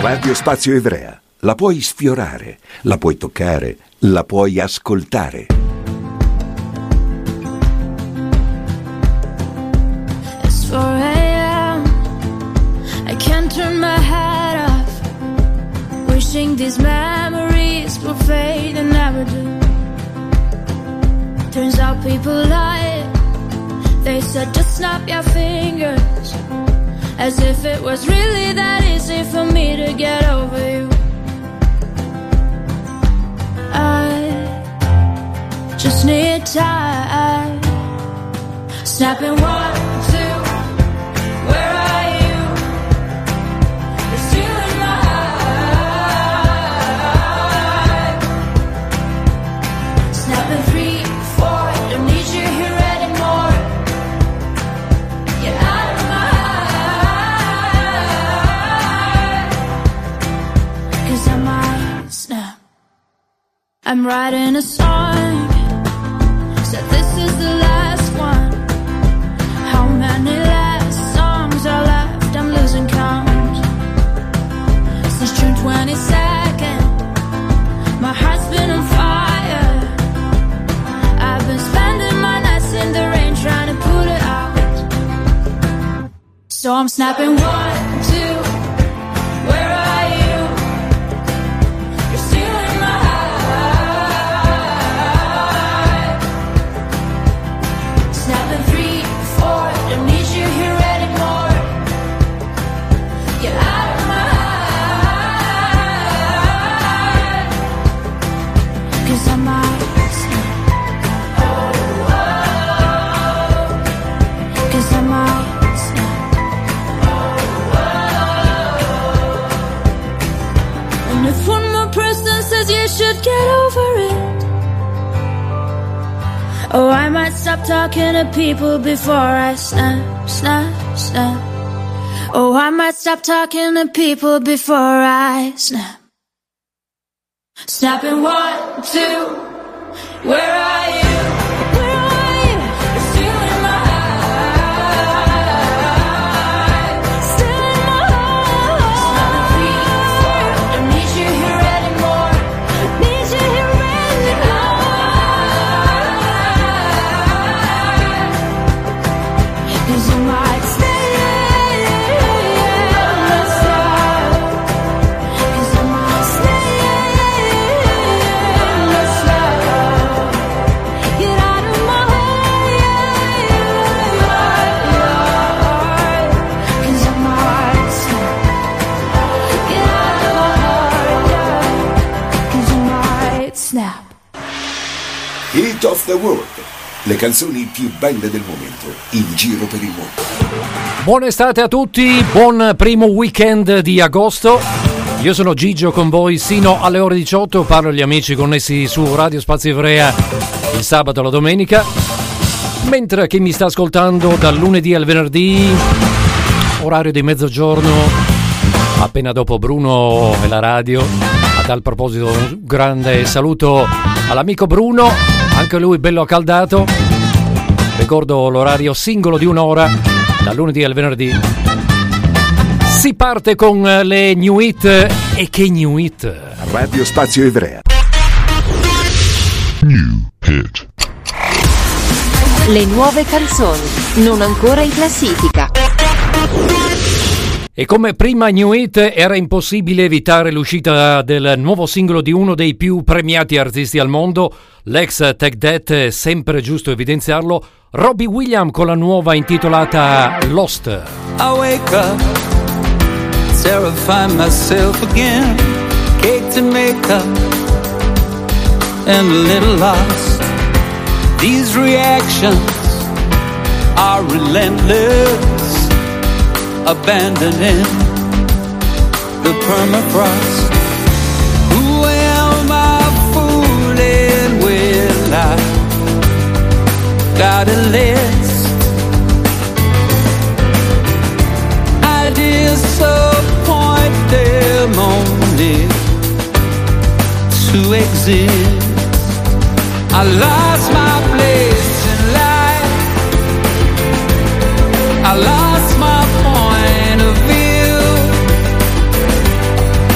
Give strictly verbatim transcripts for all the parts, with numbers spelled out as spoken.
Radio Spazio Ivrea. La puoi sfiorare, la puoi toccare, la puoi ascoltare. It's four a.m. I can't turn my head off. Wishing these memories will fade and never do. Turns out people lie. They said just snap your fingers, as if it was really that easy for me to get over you. I just need time. Snapping one, two, where are you? You're still in my heart. Snapping three, four, don't need you here anymore. You're out of my heart. 'Cause I might snap. I'm writing a song, said this is the last one. How many last songs are left? I'm losing count. Since June twenty-second, my heart's been on fire. I've been spending my nights in the rain trying to put it out. So I'm snapping one, two, where are you? You're still in my heart. Snapping three, four, don't need you here anymore. You're out of my heart. 'Cause I might snap. Oh, oh. 'Cause I might snap. Oh, oh. And if one more person says you should get over it, oh, I might stop talking to people before I snap, snap, snap. Oh, I might stop talking to people before I snap. Snapping one, two, where are you? Where are you? You're still in my heart. Still in my heart. Snapping three, four, don't need you here anymore. Need you here anymore. 'Cause you might stay in the sun. 'Cause I might stay in the sun. Get out of my heart. 'Cause I might snap. Get out of my heart. 'Cause I might snap. Hit of the World. Le canzoni più belle del momento, in giro per il mondo. Buona estate a tutti, buon primo weekend di agosto. Io sono Gigio con voi sino alle ore diciotto, parlo agli amici connessi su Radio Spazio Ivrea il sabato e la domenica, mentre chi mi sta ascoltando dal lunedì al venerdì, orario di mezzogiorno, appena dopo Bruno e la radio. A tal proposito un grande saluto all'amico Bruno, anche lui bello accaldato. Ricordo l'orario singolo di un'ora, dal lunedì al venerdì. Si parte con le new hit, e che new hit! Radio Spazio Ivrea. New hit. Le nuove canzoni, non ancora in classifica. E come prima new hit era impossibile evitare l'uscita del nuovo singolo di uno dei più premiati artisti al mondo, l'ex Take That, è sempre giusto evidenziarlo, Robbie Williams con la nuova intitolata Lost. I wake up, terrify myself again, cake to make up, and a little lost. These reactions are relentless, abandoning the permafrost. Who am I fooling with? I got a list. I disappoint them only to exist. I lost my place in life. I lost my point of view.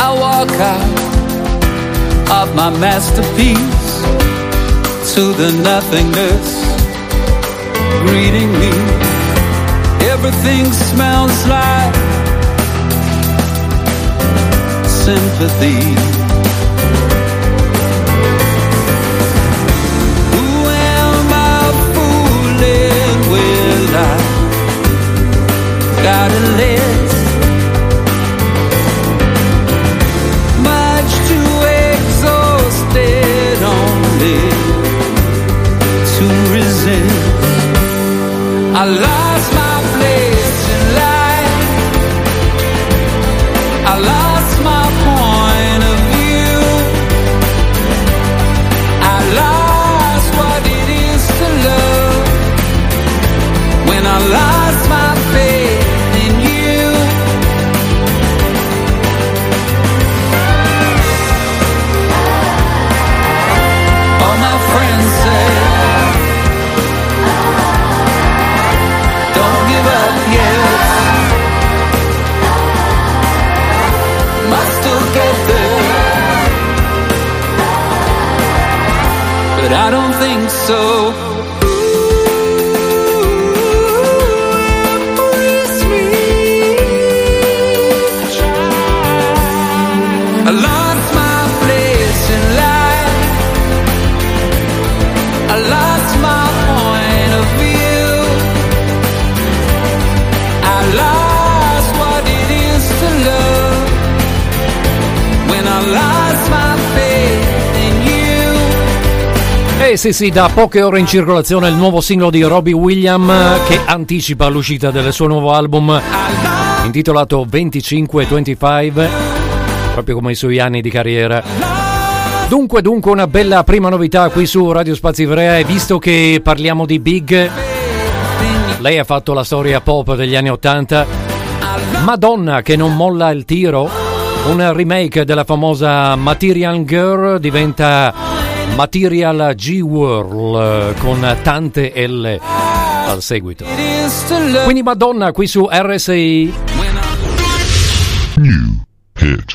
I walk out of my masterpiece to the nothingness greeting me. Everything smells like sympathy. Who am I fooling with? I gotta let much too exhausted only to resist. I lost my place in life. I lost my point of view. I lost what it is to love when I lost my faith in you. All my friends say, don't give up yet. Might still get there, but I don't think so. I lost my place in life. I lost my point of view. I lost what it is to love when I lost my faith in you. Eh sì sì, da poche ore in circolazione il nuovo singolo di Robbie Williams che anticipa l'uscita del suo nuovo album intitolato venticinque venticinque, proprio come i suoi anni di carriera. Dunque, dunque, una bella prima novità qui su Radio Spazi Ivrea, e visto che parliamo di Big, lei ha fatto la storia pop degli anni ottanta, Madonna che non molla il tiro, un remake della famosa Material Girl diventa Material G-World con tante L al seguito. Quindi Madonna qui su R S I. New hit.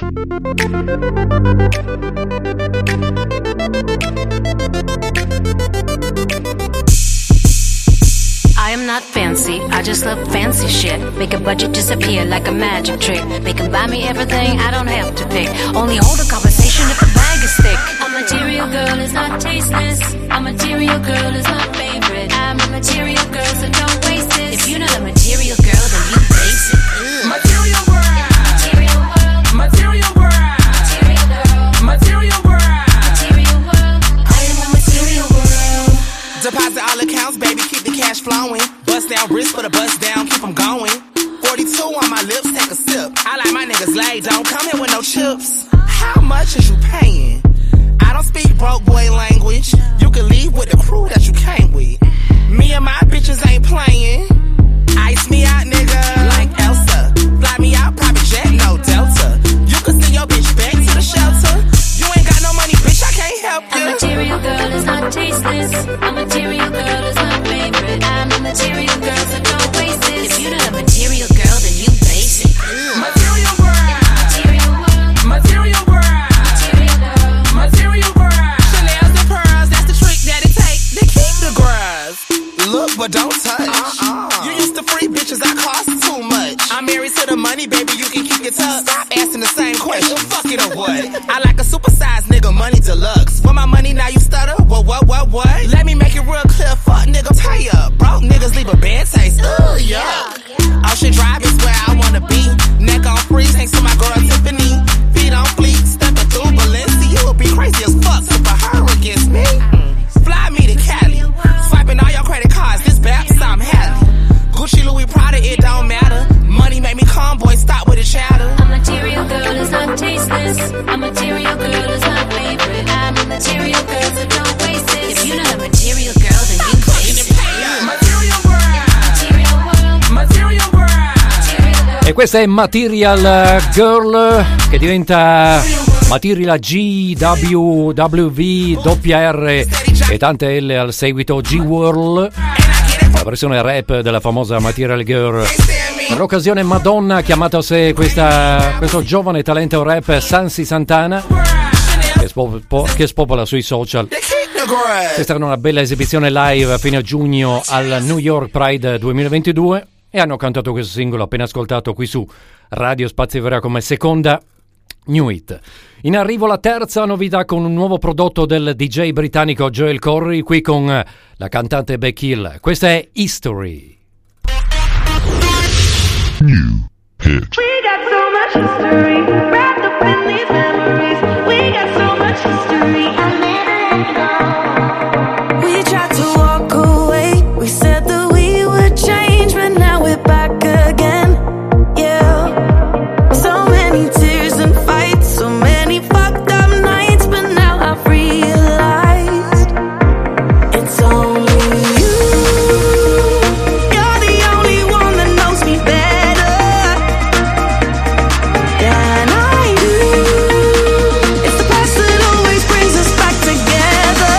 I am not fancy, I just love fancy shit. Make a budget disappear like a magic trick. Make 'em buy me everything, I don't have to pick. Only hold a conversation if the bag is thick. A material girl is not tasteless. A material girl is my favorite. I'm a material girl, so don't waste it. If you're not a material girl, then you basic. Material world. Material world. Material world. Material girl. Material world. Material world. I am a material world. Deposit all accounts, baby, keep the cash flowing. Bust down wrist for the bust down, keep them going. forty-two on my lips, take a sip. I like my niggas laid, don't come here with no chips. How much is you paying? I don't speak broke boy language. You can leave with the crew that you came with. Me and my bitches ain't playing. Ice me out, nigga, like Elsa. Fly me out, private jet, no Delta. You can send your bitch back to the shelter. You ain't got no money, bitch, I can't help you. A material girl is not tasteless. A material girl is my favorite. I'm a material girl, so don't waste it. If you're not a material girl, then you basic. Material world. Material world. Material world. Material girl. Material world. Chanel's and pearls, that's the trick that it takes to keep the grass. Look, but don't touch. Uh-uh. You used to free bitches, I cost too much. I'm married to the money, baby, you can keep your tuck. Stop asking the same question, fuck it or what? I like a supersized nigga, money deluxe. For my money, now you stutter? What, what, what, what? Let me make it real clear, fuck nigga, tie up. Broke niggas leave a bad taste, ugh, yuck. Ocean Drive is where I wanna be. Neck on freeze, thanks to my girl Tiffany. Feet on fleek, stepping through Balenci. You would be crazy as fuck, so for her against me. Fly me to Cali, swiping all your credit cards, this Babs, I'm happy. Gucci, Louis, Prada, it don't matter. Money make me calm, boy, stop with the chatter. A material girl is not tasteless. A material girl is my favorite. I'm a material girl, so don't waste it. If you're not a material girl, then you basic. Material world. Material world. Material world. Material girl. E questa è Material Girl che diventa Material G, W, W V, W R e tante L al seguito, G-World, la versione rap della famosa Material Girl. Per l'occasione Madonna ha chiamato a sé questa, questo giovane talento rap Sansi Santana che, spo, che spopola sui social. C'è stata una bella esibizione live a fine giugno al New York Pride duemilaventidue e hanno cantato questo singolo appena ascoltato qui su Radio Spazio Ivrea come seconda new hit. In arrivo la terza novità con un nuovo prodotto del D J britannico Joel Corry, qui con la cantante Becky Hill. Questa è History. New hit. We got so much history wrapped up in these memories. We got so much history. I'll never let go. We tried to walk away. We said that we would change, but now we're back again. Yeah. So many tears and fights, so many fucked up nights, but now I've realized it's only you. You're the only one that knows me better than I do. It's the past that always brings us back together.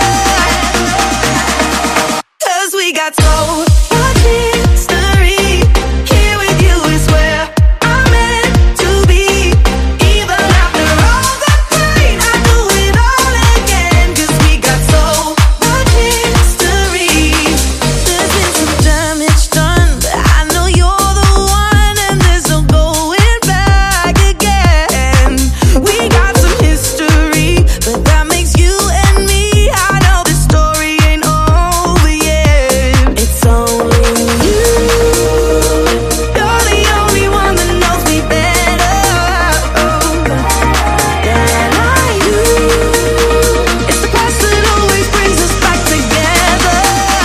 'Cause we got so much history. Here with you is where I'm meant to be. Even after all the pain, I do it all again. 'Cause we got so much history. There's been some damage done, but I know you're the one, and there's no going back again. We got some history, but that makes you and me. I know the story ain't over yet. It's only you. You're the only one that knows me better than I do. It's the past that always brings us back together.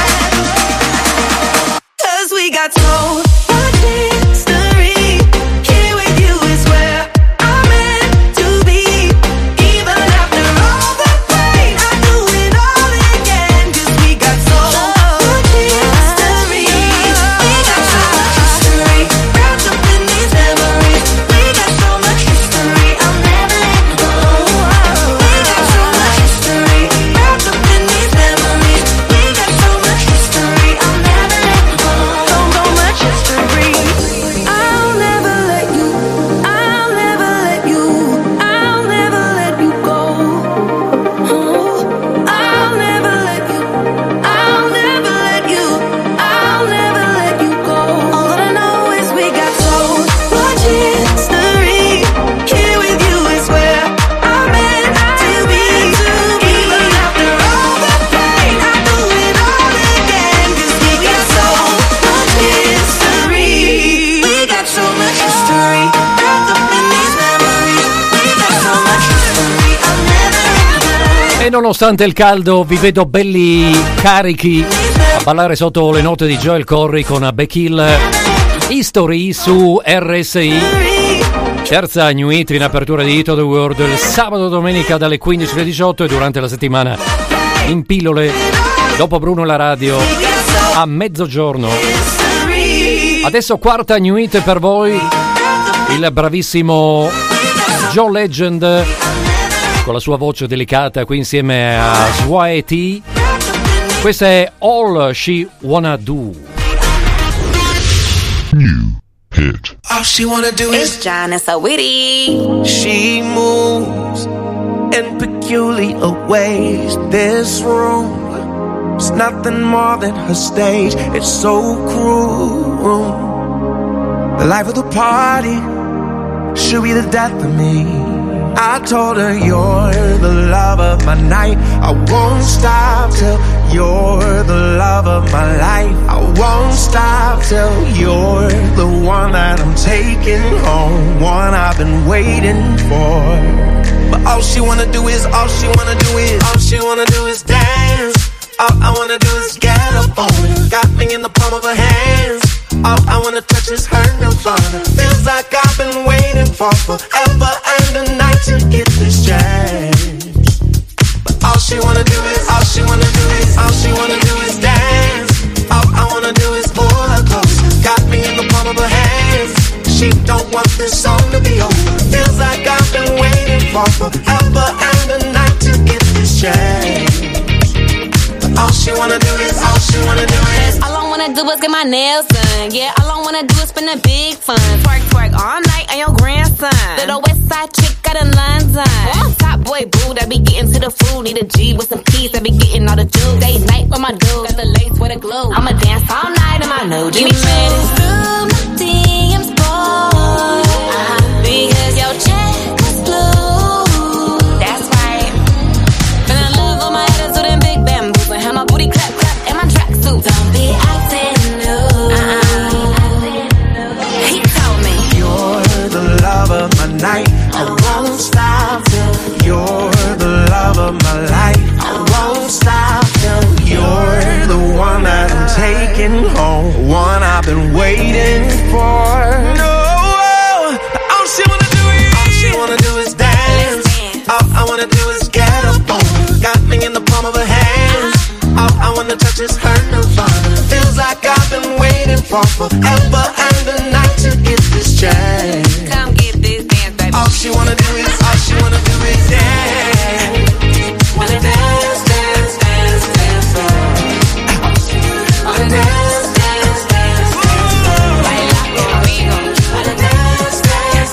'Cause we got so much history. Here with you is where I'm meant to be. Even after all the pain, I do it all again. 'Cause we got so much history. We got so much history wrapped up in these memories. We got so much history. I'll never let go. We got so much history wrapped up in these memories. We got so much history. I'll never let go. So, so much history. I'll never let you. I'll never let you. I'll never let you go. Oh, I'll never let you. I'll never let you. I'll never let you go. All that I know is we got so much history. Here with you is where I'm meant to be. Even after all the pain, I do it all again. 'Cause we got so much history. We got so much history wrapped up in these memories. We got so much history. I'll never let go. E nonostante il caldo vi vedo belli carichi a ballare sotto le note di Joel Corry con Becky Hill. History su R S I. Terza new hit in apertura di Hit of the World il sabato e domenica dalle quindici alle diciotto e durante la settimana in pillole dopo Bruno la radio a mezzogiorno. Adesso quarta new hit per voi, il bravissimo John Legend con la sua voce delicata qui insieme a Sway T. Questa è All She Wanna Do. New hit. All she wanna do is It's John and so witty. she moves in peculiar ways. This room is nothing more than her stage. It's so cruel. The life of the party should be the death of me. I told her you're the love of my night. I won't stop till you're the love of my life. I won't stop till you're the one that I'm taking home, one I've been waiting for. But all she wanna do is, all she wanna do is, all she wanna do is dance. All I wanna do is get up on it. Got me in the palm of her hands. All I wanna touch is her nirvana. Feels like I've been waiting for forever and a night to get this chance. But all she wanna do is, all she wanna do is, all she wanna do is dance. All I wanna do is pull her close. Got me in the palm of her hands. She don't want this song to be over. Feels like I've been waiting for forever and a night to get this chance. But all she wanna do is, all she wanna do is, All I wanna do was get my nails done. Yeah, all I wanna do is spend a big fun. Twerk, twerk all night on your grandson. Little west side chick out in London. Oh, top boy boo, that be getting to the food. Need a G with some peas, that be getting all the juice. Day night with my dudes, got the lace with a glue. I'ma dance all night in my new jeans. Give me through my D Ms, boy. Uh-huh. Because your check was blue. That's right. Fell in love with my attitude and big bamboos. And have my booty clap, clap, and my tracksuit. Don't be acting new. Uh-uh. He told me you're the love of my night. I won't stop till you're the love of my life. I won't stop till you're the one that I'm taking home. One I've been waiting for. No, all she wanna do is, all she wanna do is dance. All I wanna do is get up on. Got me in the palm of her hands. All I wanna touch is her nirvana. Feels like I've been waiting for forever and a night to get this chance. come get this dance, baby. All she wanna do is, all she wanna do is dance. Wanna dance, dance, dance, dance, dance. Wanna dance, dance, dance, dance. Baila conmigo. Wanna dance, dance,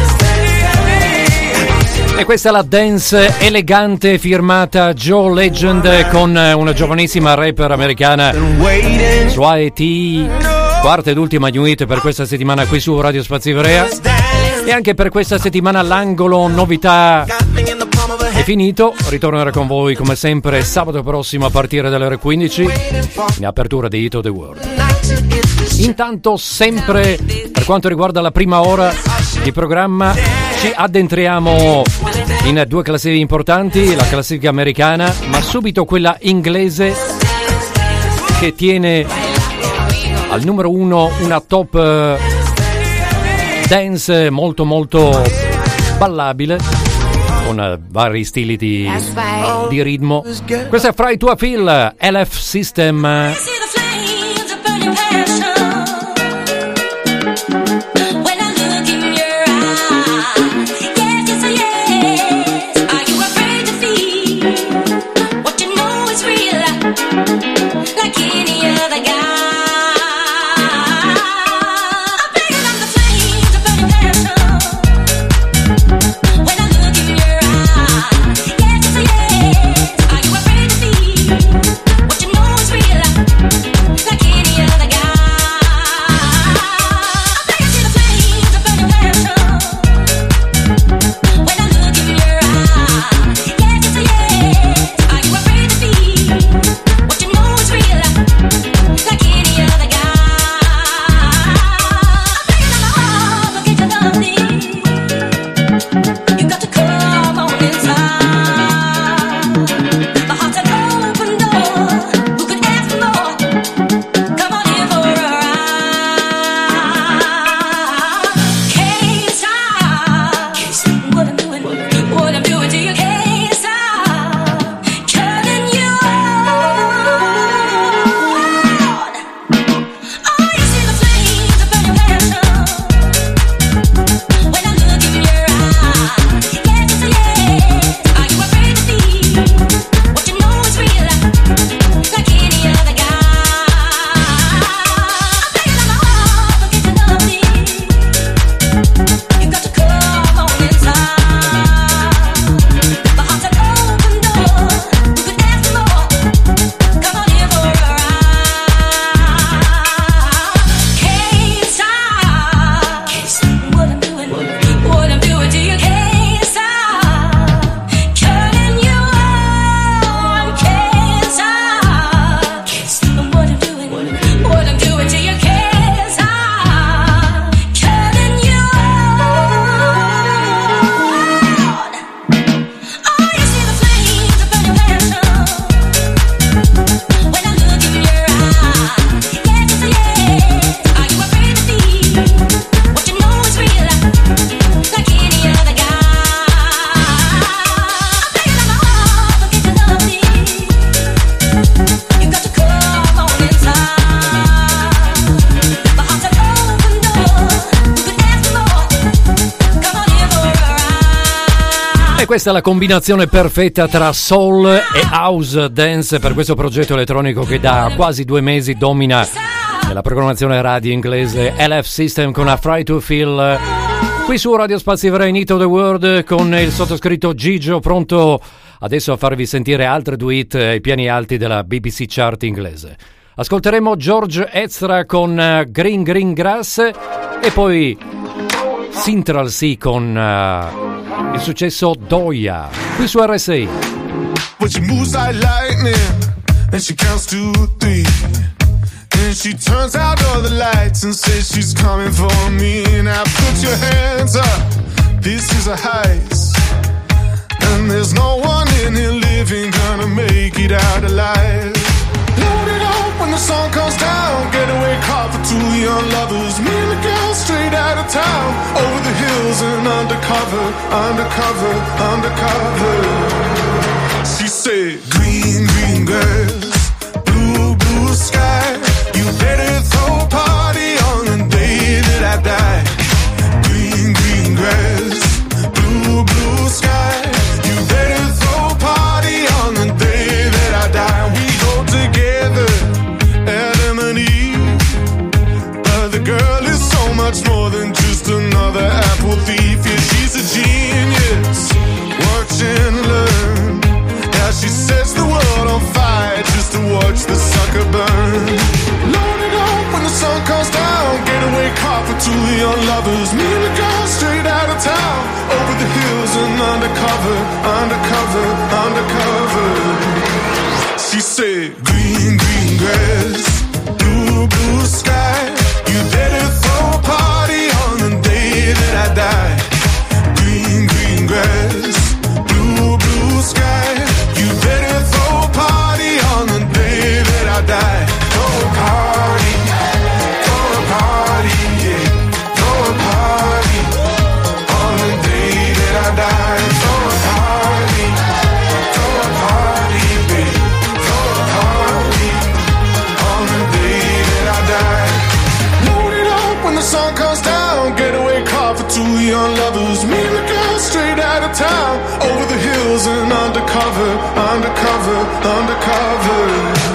dance, dance. E questa è la dance elegante firmata Joe Legend con una giovanissima rapper americana Sway T. Quarta ed ultima new hit per questa settimana qui su Radio Spazi Ivrea. E anche per questa settimana l'angolo novità è finito. Ritornerò con voi come sempre sabato prossimo a partire dalle ore quindici in apertura di Hit of the World. Intanto, sempre per quanto riguarda la prima ora di programma, ci addentriamo in due classifiche importanti, la classifica americana, ma subito quella inglese che tiene al numero uno una top uh, dance molto molto ballabile con uh, vari stili di, di ritmo. Questa è Fry to a Feel, L F System. Questa è la combinazione perfetta tra soul e house dance per questo progetto elettronico che da quasi due mesi domina nella programmazione radio inglese L F System con Afraid to Feel, qui su Radio Spazi Vrei, Need of the World, con il sottoscritto Gigio, pronto adesso a farvi sentire altre due hit ai piani alti della B B C chart inglese. Ascolteremo George Ezra con Green Green Grass e poi Central Sea con uh, il successo Doia, qui su R S I. But she moves like lightning, and she counts to three, and she turns out all the lights and says she's coming for me. Now put your hands up, this is a heist, and there's no one in here living gonna make it out alive. Load it up when the sun comes down, getaway car for two young lovers, me and the girl straight out of town, over the hills and undercover, undercover, undercover. She said, green, green grass, blue, blue sky, you better throw a party on the day that I die. Green, green grass, blue, blue sky, you better throw a party on the day that I die. We go together, Adam and Eve, but the girl is so much more than just another apple thief. Yeah, she's a genius, watch and learn. She sets the world on fire just to watch the sucker burn. Load it up when the sun comes down, getaway car for two young lovers, me and the girl straight out of town, over the hills and undercover, undercover, undercover. She said, green, green grass, blue, blue sky, you better throw a party on the day that I die. Green, green grass, blue, blue sky, you better throw a party on the day that I die. Throw a party, throw a party, yeah. Throw a party on the day that I die. Throw a party, throw a party, babe. Throw a party on the day that I die. Load it up when the sun comes down, getaway car for two young lovers, me and the girl straight out of town, over the hills and undercover, undercover, undercover.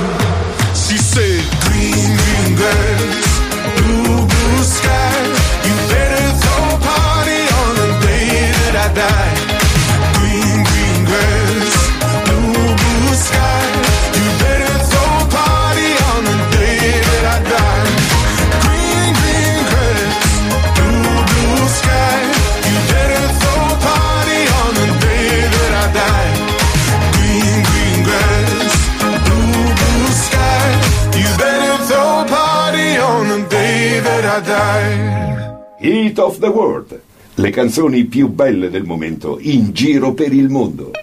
She said, green, green grass, blue, blue sky, you better throw a party on the day that I die. Green, green grass, blue, blue sky, you better throw a party on the day that I die. Green, green grass, blue, blue sky, you better throw a party on the day that I die. Green, green grass, blue, blue sky, you better throw a party on the day that I die. Hit of the World, le canzoni più belle del momento in giro per il mondo.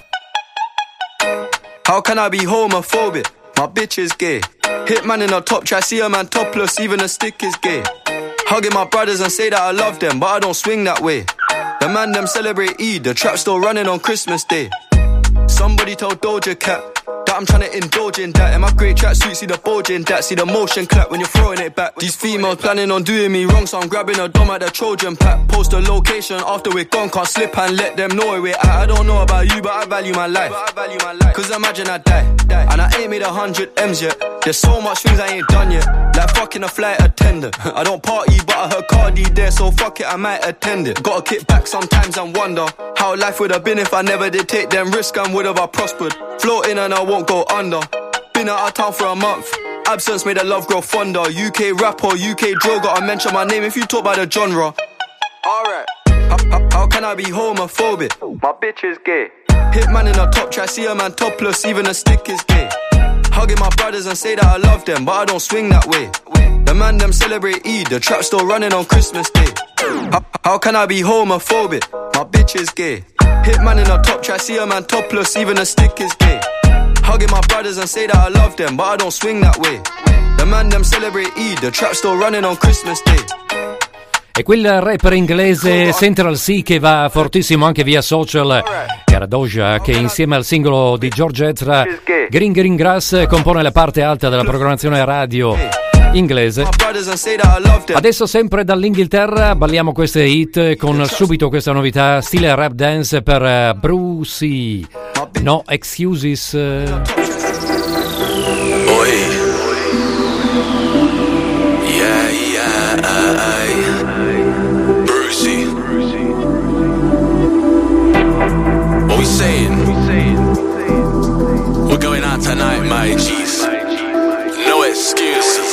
How can I be homophobic? My bitch is gay. Hitman in a top try, see a man topless, even a stick is gay. Hugging my brothers and say that I love them, but I don't swing that way. The man them celebrate Eid, the trap still running on Christmas Day. Somebody tell Doja Cat that I'm trying to indulge in that. In my great tracksuit, see the bulge in that. See the motion clap when you're throwing it back. These females planning on doing me wrong, so I'm grabbing a dom at the Trojan pack. Post a location after we're gone, can't slip and let them know where we're at. I don't know about you, but I value my life. Cause imagine I die, and I ain't made a hundred M's yet. There's so much things I ain't done yet, like fucking a flight attendant. I don't party, but I heard Cardi there, so fuck it, I might attend it. Gotta kick back sometimes and wonder how life would have been if I never did take them risks, and would have I prospered. Floating and I won't go under. Been out of town for a month, absence made the love grow fonder. U K rap or U K drill, gotta mention my name if you talk about the genre. Alright, how, how, how can I be homophobic? My bitch is gay. Hitman in a top try, see a man topless, even a stick is gay. Hugging my brothers and say that I love them, but I don't swing that way. The man them celebrate Eid, the trap still running on Christmas Day. How, how can I be homophobic? My bitch is gay. Hitman in a top try, see a man topless, even a stick is gay. Hugging my brothers and say that I love them, but I don't swing that way. The man them celebrate Eid, the trap still running on Christmas Day. E quel rapper inglese Central Sea che va fortissimo anche via social, era Doja, che insieme al singolo di George Ezra, Green Green Grass, compone la parte alta della programmazione radio inglese. Adesso sempre dall'Inghilterra balliamo queste hit con subito questa novità, stile rap dance per Brucey. No excuses. Aye. Brucey. What we saying? We're going out tonight, my G's. No excuses.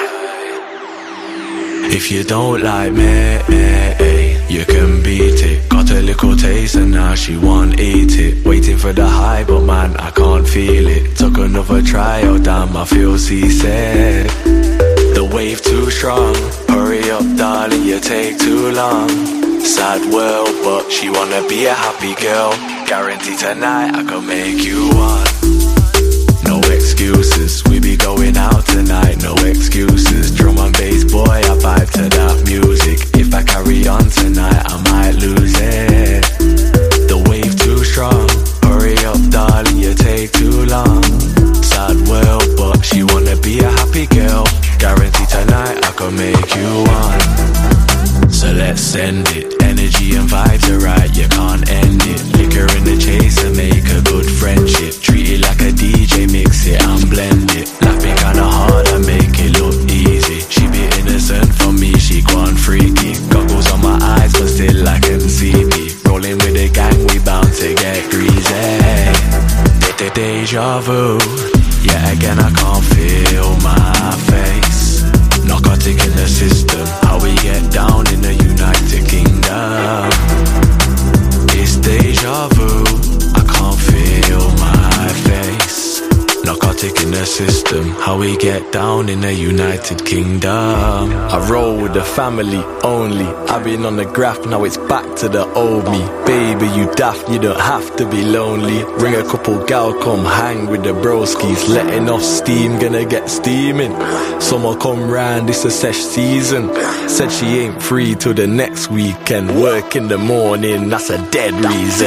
If you don't like me, you can beat it. Got a little taste and now she won't eat it. Waiting for the high, but man, I can't feel it. Took another try, oh damn, I feel seasick. The wave too strong. Hurry up, darling, you take too long. Sad world, but she wanna be a happy girl. Guarantee tonight I can make you one. No excuses, we be going out tonight, no excuses. Drum and bass, boy, I vibe to that music. If I carry on tonight, I might lose it. The wave too strong. Hurry up, darling, you take too long. Sad world, but she wanna be a happy girl. Guarantee tonight I can make you one. So let's send it. Energy and vibes are right, you can't end it. Liquor in the chase and make a good friendship. Treat it like a D J, mix it and blend it. Laughing kinda hard and make it look easy. She be innocent for me, she gone freaky. Goggles on my eyes but still I can see me. Rolling with the gang, we bound to get greasy. De- de- Deja vu. Yeah, again I can't feel my face. Narcotic in the system. How we get down in the United Kingdom. It's deja vu. I can't feel my face. Narcotic in the system. How we get down in the United Kingdom. I roll with the family only. I've been on the graph, now it's back to the old me. Baby, you daft, you don't have to be lonely. Bring a couple gal, come hang with the broskies. Letting off steam, gonna get steaming. Summer come round, it's a sesh season. Said she ain't free till the next weekend. Work in the morning, that's a dead reason.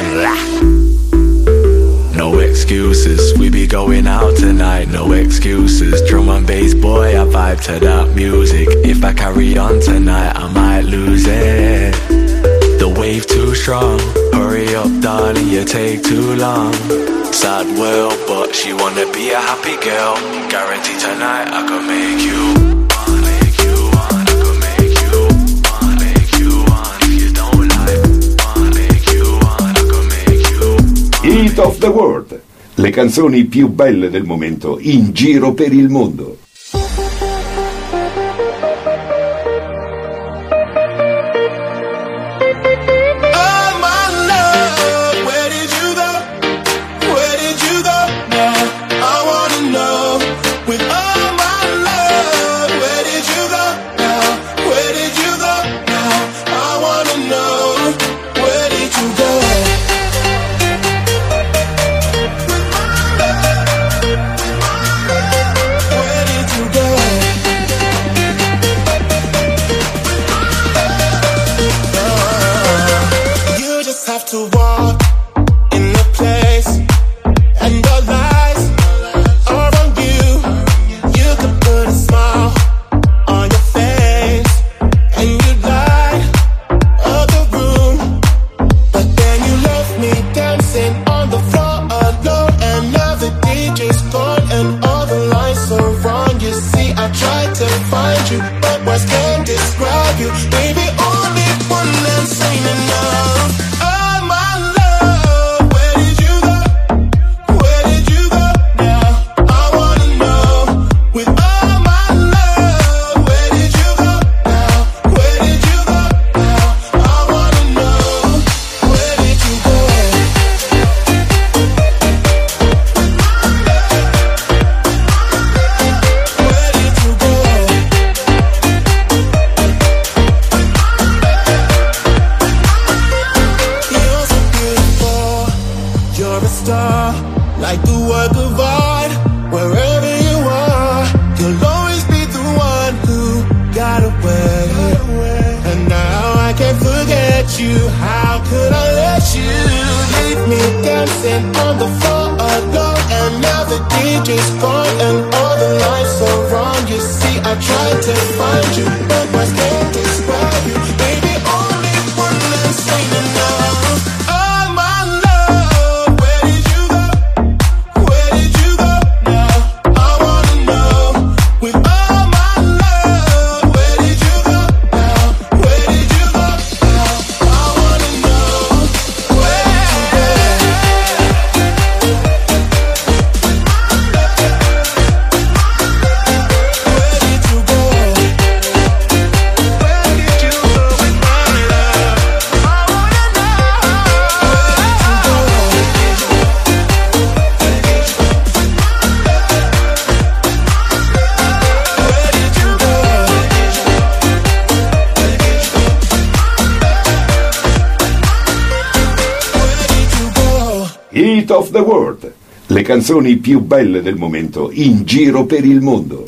No excuses, we be going out tonight, no excuses. Drum and bass, boy, I vibe to that music. If I carry on tonight, I might lose it. The wave too strong. Hurry up, darling, you take too long. Sad world, but she wanna be a happy girl. Guarantee tonight I can make you. Hit of the World, le canzoni più belle del momento in giro per il mondo. Hit of the World, le canzoni più belle del momento in giro per il mondo.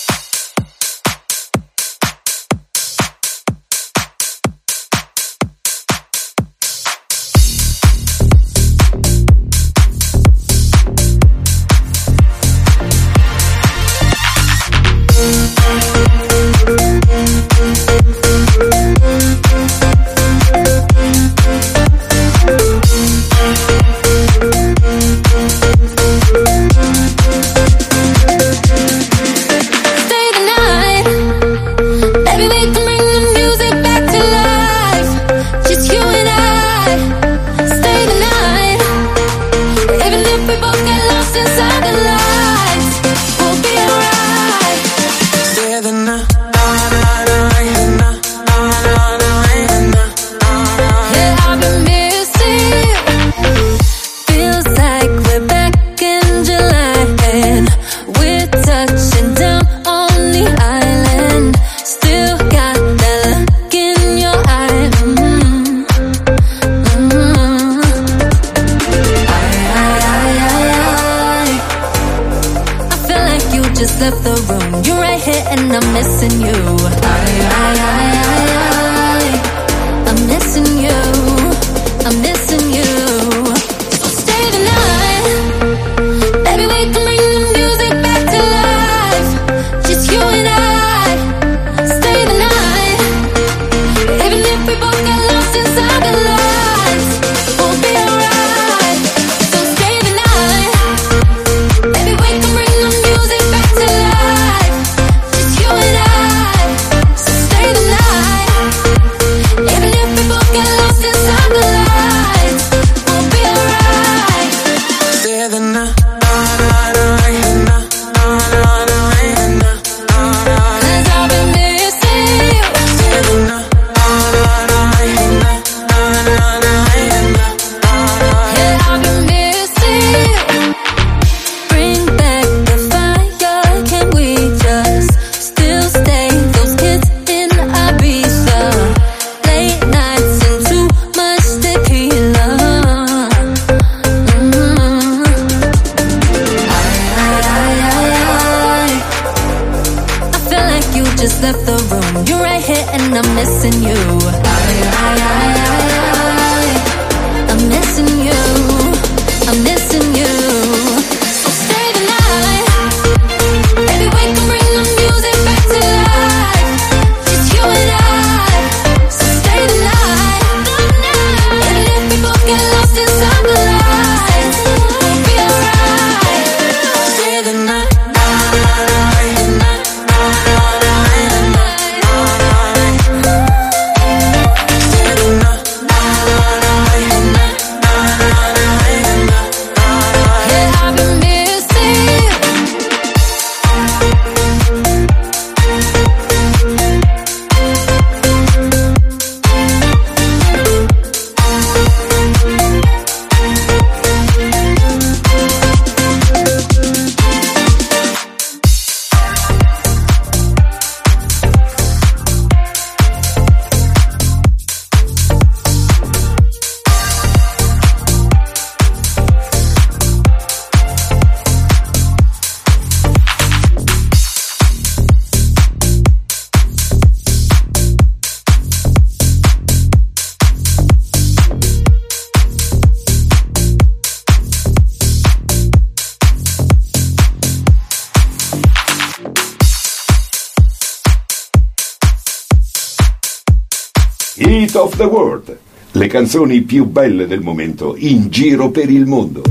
Hit of the World, le canzoni più belle del momento in giro per il mondo.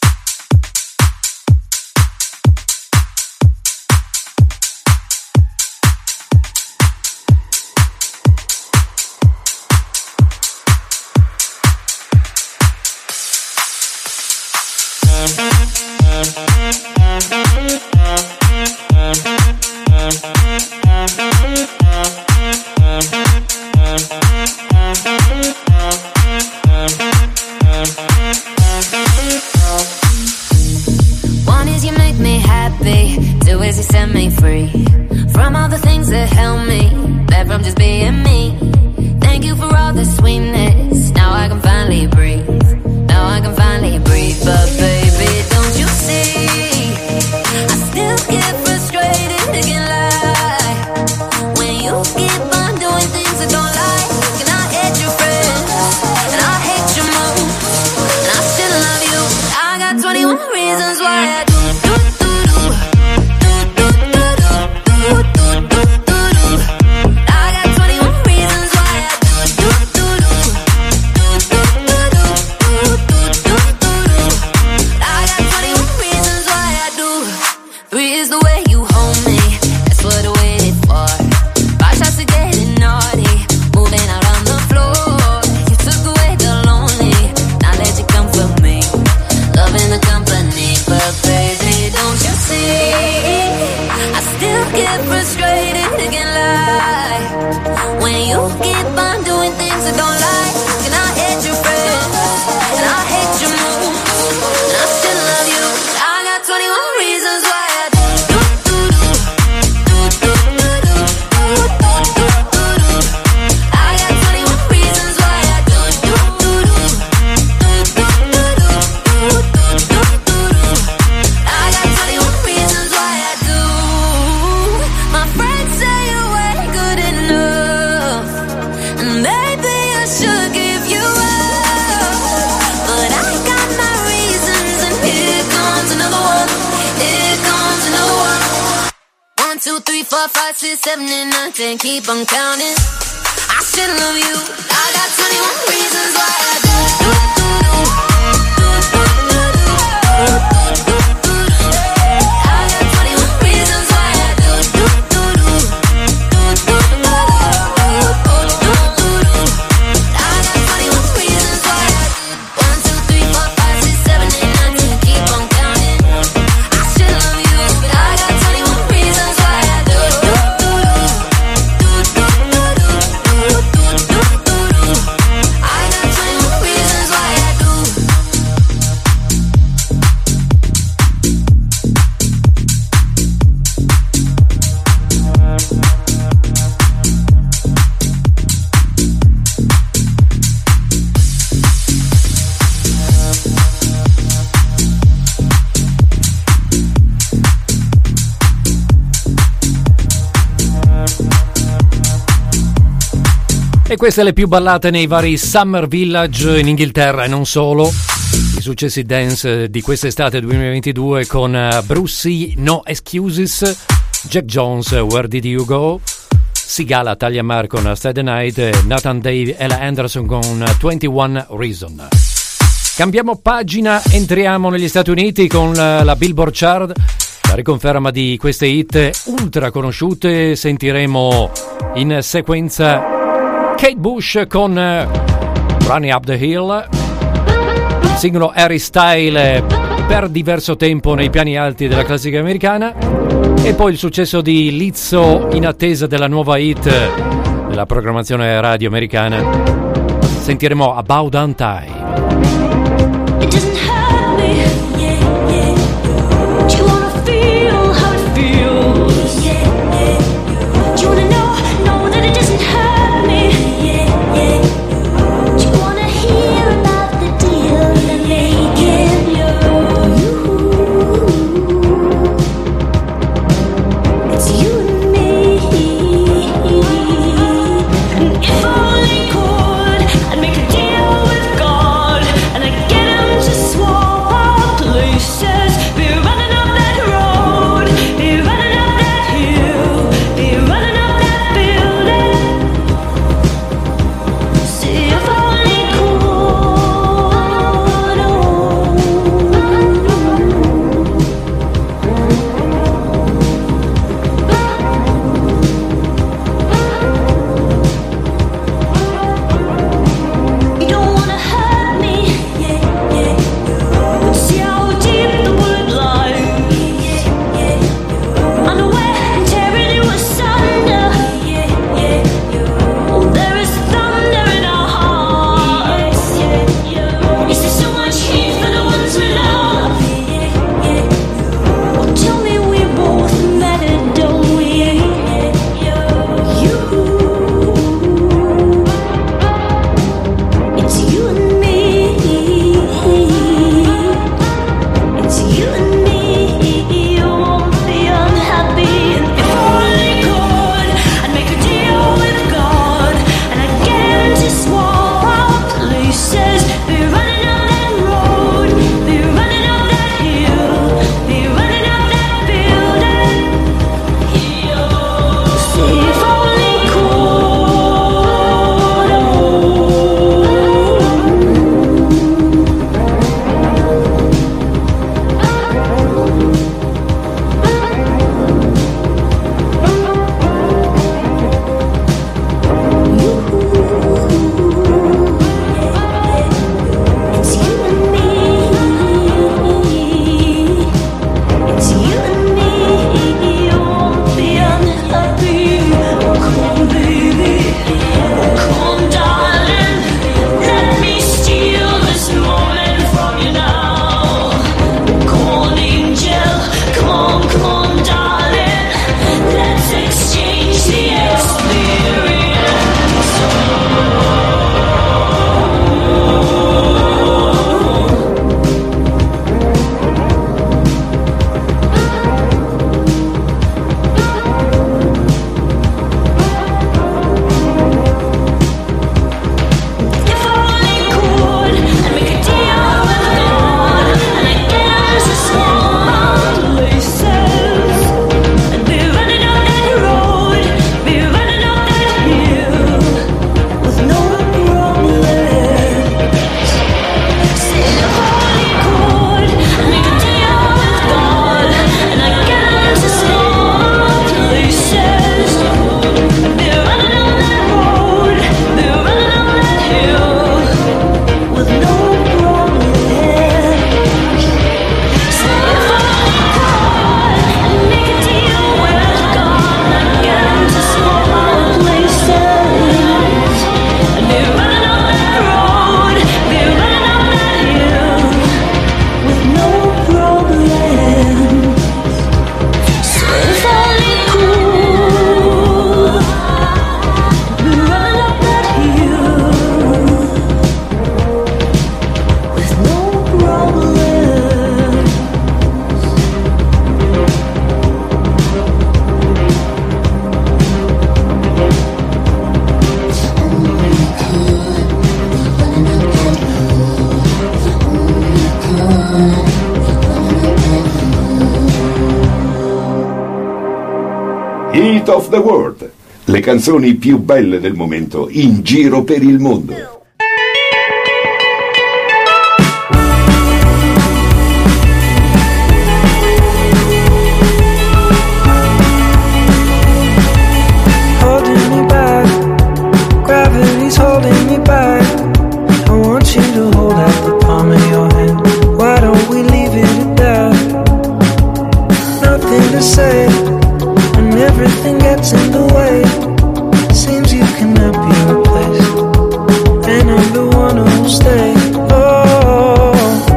One is you make me happy, two is you set me free from all the things that held me back from just being me. Thank you for all the sweetness, now I can finally breathe, now I can finally breathe. reasons why I do do do do do do do do do do do. I got twenty-one reasons why I do do do do do do do do do do. I got twenty-one reasons why I do. Three is the way you hold me. That's what I waited for. Five shots to getting naughty, moving out on the floor. You took away the lonely, now let you comfort me. Loving the company, but baby, don't you see? I still get frustrated, can't lie. When you keep on doing things I don't like, and I hate your friends, and I hate your moves, and I still love you. I got twenty-one reasons why I do do do do do do do do do do do. I got twenty-one reasons why I do do do do do do do do do do do. I got twenty-one reasons why I do. My friends say you ain't good enough, and maybe I should give you up, but I got my reasons, and here comes another one. Here comes another one. One, two, three, four, five, six, seven, and nine, ten. Keep on counting. I should love you. I got twenty-one reasons why I do do do do do do do do do do. I got twenty-one reasons why I do do do do do do do do do do. I got twenty-one reasons why I do. One, two, three, four, five, six, seven, eight, nine, ten. Keep on counting. I should love you, but I got twenty-one reasons why I do do do do do do do do do do. I got twenty-one reasons why I do. E queste le più ballate nei vari Summer Village in Inghilterra e non solo. I successi dance di quest'estate duemilaventidue con eh, Brucey, No Excuses, Jack Jones, Where Did You Go, Sigala, Talia Mar con Stay the Night, e Nathan Dave, Ella Anderson con ventuno Reason. Cambiamo pagina, entriamo negli Stati Uniti con la, la Billboard Chart. La riconferma di queste hit ultra conosciute. Sentiremo in sequenza Kate Bush con uh, Running Up the Hill, il singolo Harry Style per diverso tempo nei piani alti della classifica americana, e poi il successo di Lizzo in attesa della nuova hit della programmazione radio americana. Sentiremo About Damn Time. It doesn't hurt me, yeah, yeah. Do you wanna feel how it feels? Yeah, yeah. Do you wanna know, know that it doesn't hurt me? Yeah, yeah. Do you wanna hear about the deal that making you? It's you and me. And if only could, I'd make a deal with God, and I'd get him to swap Hit of the World, le canzoni più belle del momento in giro per il mondo. Holding me back, gravity's holding me back. I want you to hold out the palm of your hand. Why don't we leave it at that? Nothing to say, and everything gets in the way. Seems you cannot be replaced, and I'm the one who'll stay. Oh,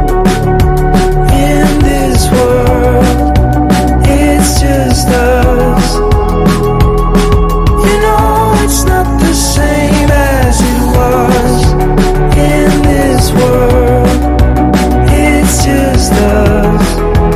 in this world, it's just us. You know it's not the same as it was. In this world, it's just us.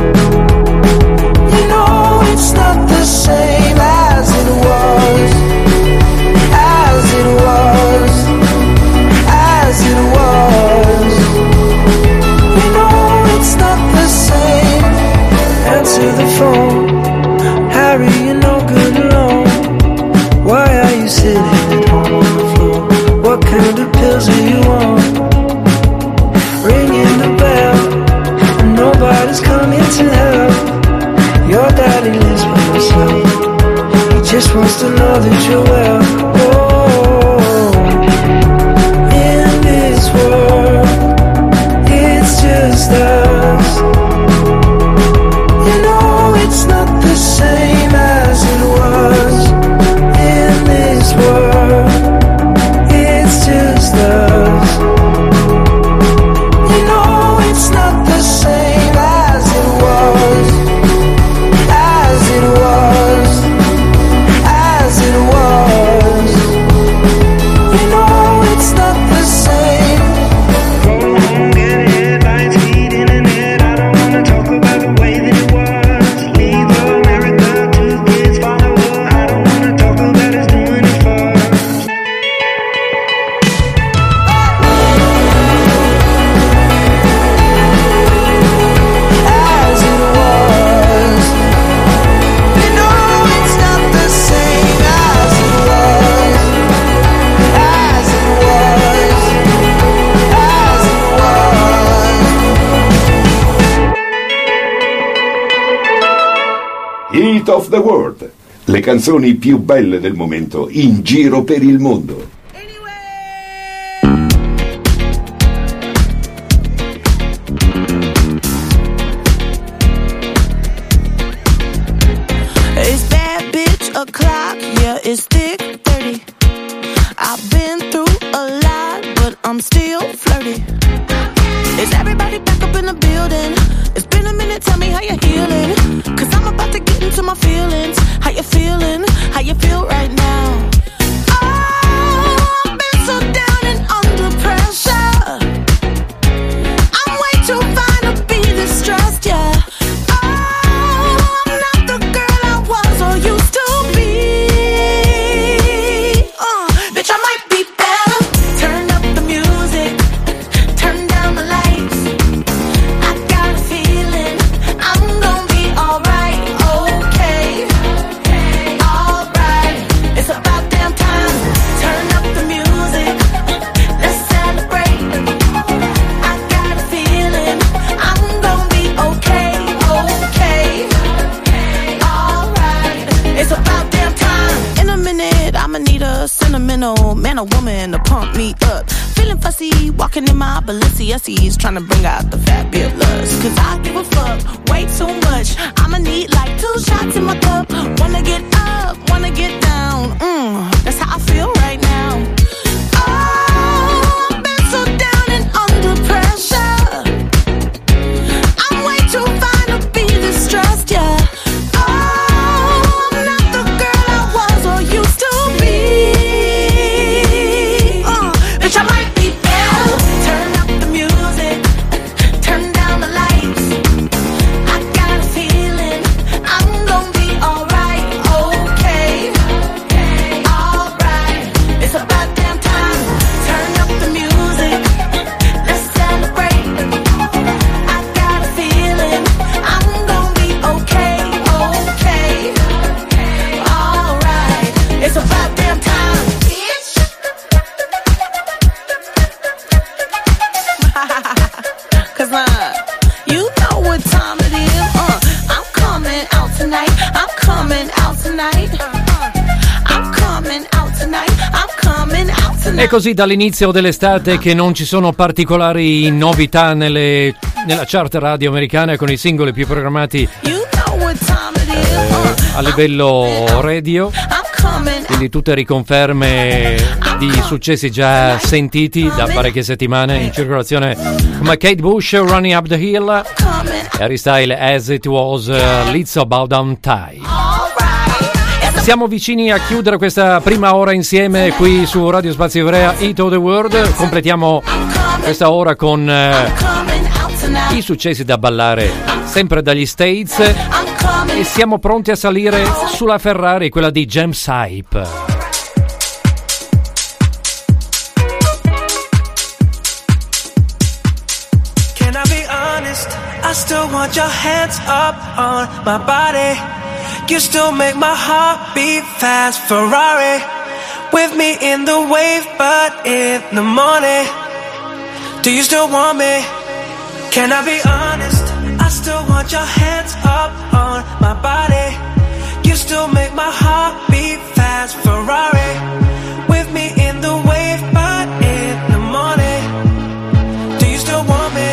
You know it's not the same as it was. As it was. As it was. You know it's not the same. Answer the phone. Harry, you're no good alone. Why are you sitting at home on the floor? What kind of pills are you on? Ringing the bell, and nobody's coming to help. Your daddy lives by himself. He just wants to know that you're well. Oh, in this world, it's just us. You know it's not the same as it was. In this world, it's just us. You know it's not the same as it was. As it was. As it was. You know it's not the same. Phone, get headlines, feed internet. I don't wanna talk about the way that it was. Leave America, two kids follow her. I don't wanna talk about us doing it first. As it was. You know it's not the same as it was. As it was. As it was. Hit of the World, le canzoni più belle del momento in giro per il mondo. It's bad bitch o'clock, yeah, it's thick thirty. I've been through a lot, but I'm still flirty. Is everybody back up in the building? It's been a minute, tell me how you're healing. Cause I'm about to get into my feelings. How you feeling? How you feel right now? Oh, I've been so down and under pressure. I'm way too fine to be distressed, yeah. Oh, I'm not the girl I was or used to be. Uh, bitch, I might be better. Turn up the music, turn down the lights. I got a feeling I'm gonna be alright, okay, alright. It's about damn time. Turn up the music, let's celebrate. I got a feeling I'm gonna be okay, okay, alright. It's about damn time. In a minute, I'ma need a sentimental man or woman to pump me up. Feeling fussy, walking in my Balenciennes, trying to bring out the fabulous. Cause I give a fuck way too much. I'ma need like two shots in my cup. Wanna get up, wanna get down. Mm, that's how I feel right now. Oh, I've been so down and under pressure. I'm way too fine to be distressed, yeah. Oh, I'm not the girl I was or used to be. Uh, bitch, I might be better. Turn up the music, turn down the lights. I got a feeling I'm gonna be alright, oh. È così dall'inizio dell'estate che non ci sono particolari novità nelle, nella chart radio americana, con i singoli più programmati eh, a livello radio, quindi tutte riconferme di successi già sentiti da parecchie settimane in circolazione, come Kate Bush, Running Up the Hill, Harry Styles, As It Was, uh, It's About Damn Time. Siamo vicini a chiudere questa prima ora insieme qui su Radio Spazio Ivrea, Hit of the World. Completiamo questa ora con eh, i successi da ballare sempre dagli States, e siamo pronti a salire sulla Ferrari, quella di James Hype. Can I be honest? I still want your hands up on my body. You still make my heart beat fast. Ferrari with me in the wave, but in the morning. Do you still want me? Can I be honest? I still want your hands up on my body. You still make my heart beat fast. Ferrari with me in the wave, but in the morning. Do you still want me?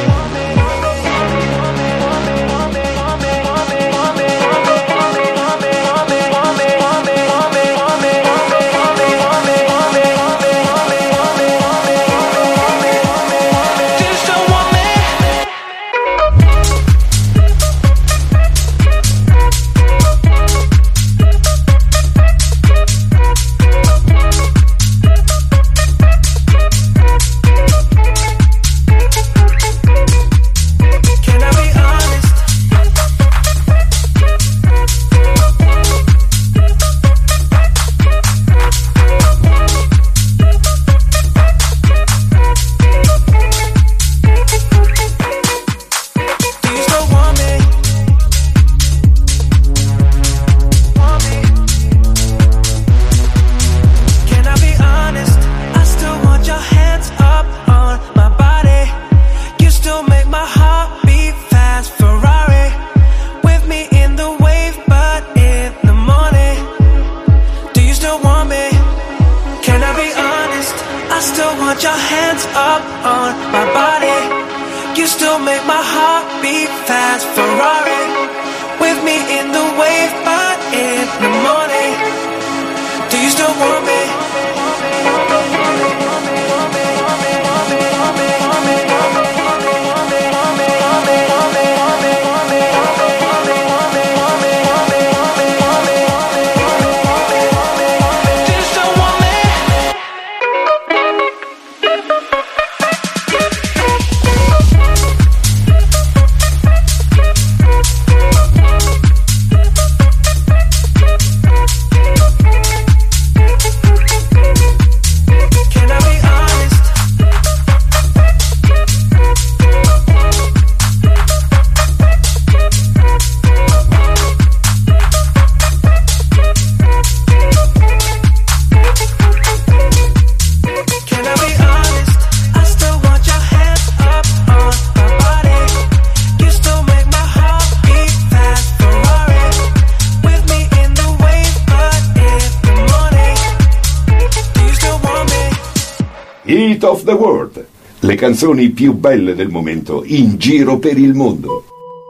Hit of the World, le canzoni più belle del momento in giro per il mondo.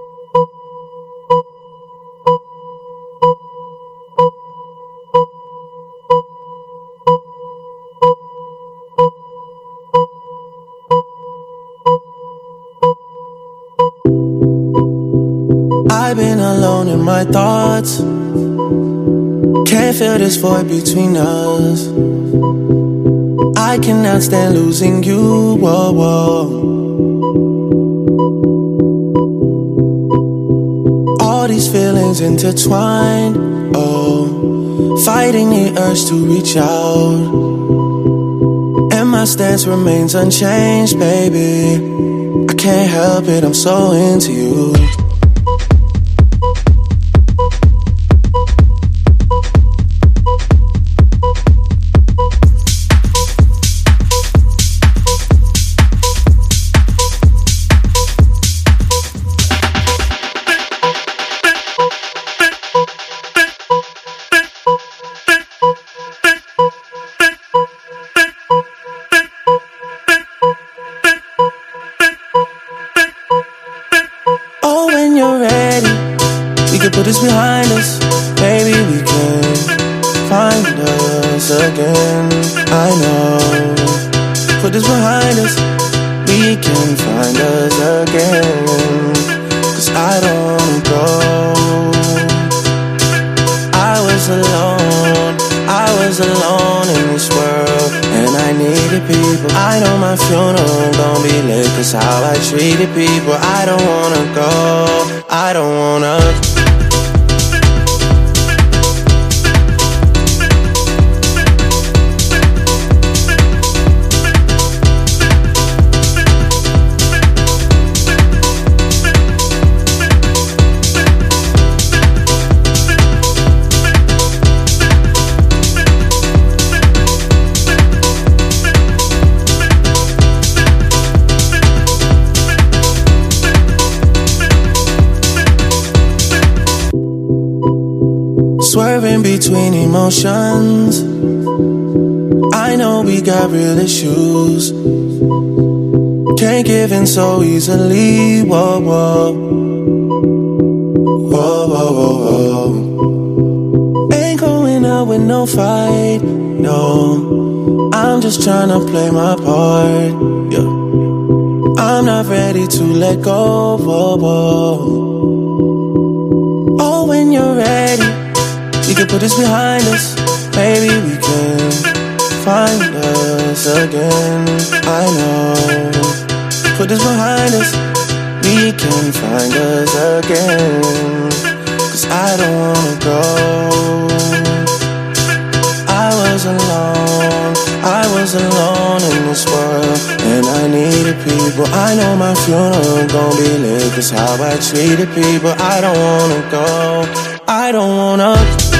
I've been alone in my thoughts. Can't feel this void between us. I cannot stand losing you, whoa, whoa. All these feelings intertwined, oh, fighting the urge to reach out. And my stance remains unchanged, baby. I can't help it, I'm so into you. can put this behind us. Maybe we can find us again. I know. Put this behind us. We can find us again. Cause I don't wanna go. I was alone, I was alone in this world, and I needed people. I know my funeral gon' be lit, cause how I treated people. I don't wanna go, I don't wanna. Swerving between emotions. I know we got real issues. Can't give in so easily. Whoa, whoa. Whoa, whoa, whoa, whoa. Ain't going out with no fight. No, I'm just trying to play my part. Yeah. I'm not ready to let go. Whoa, whoa. Oh, when you're ready, we can put this behind us. Maybe we can find us again. I know. Put this behind us. We can find us again. Cause I don't wanna go. I was alone. I was alone in this world, and I needed people. I know my funeral gon' be lit, cause how I treated people. I don't wanna go. I don't wanna.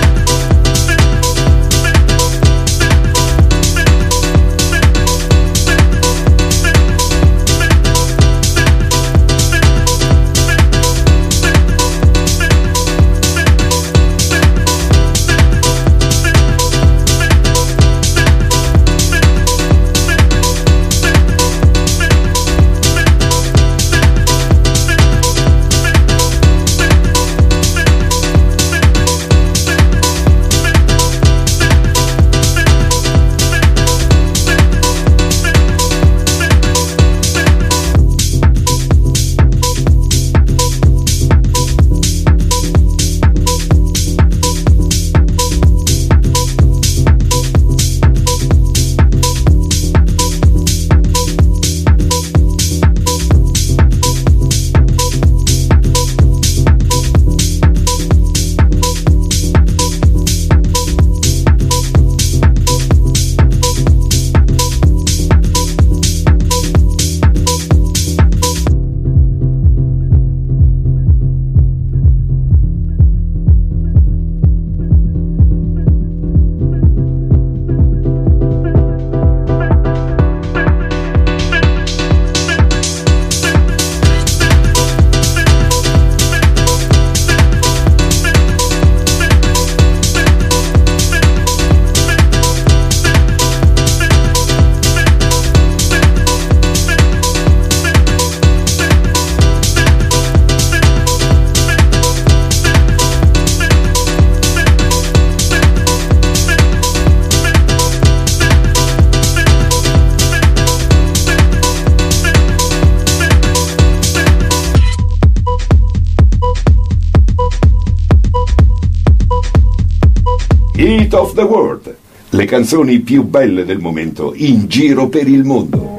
Hit of the World, le canzoni più belle del momento in giro per il mondo.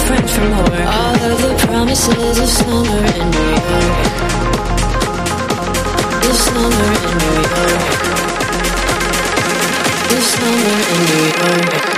friends for more. All of the promises of summer in New York. The summer in New York. The summer in New York.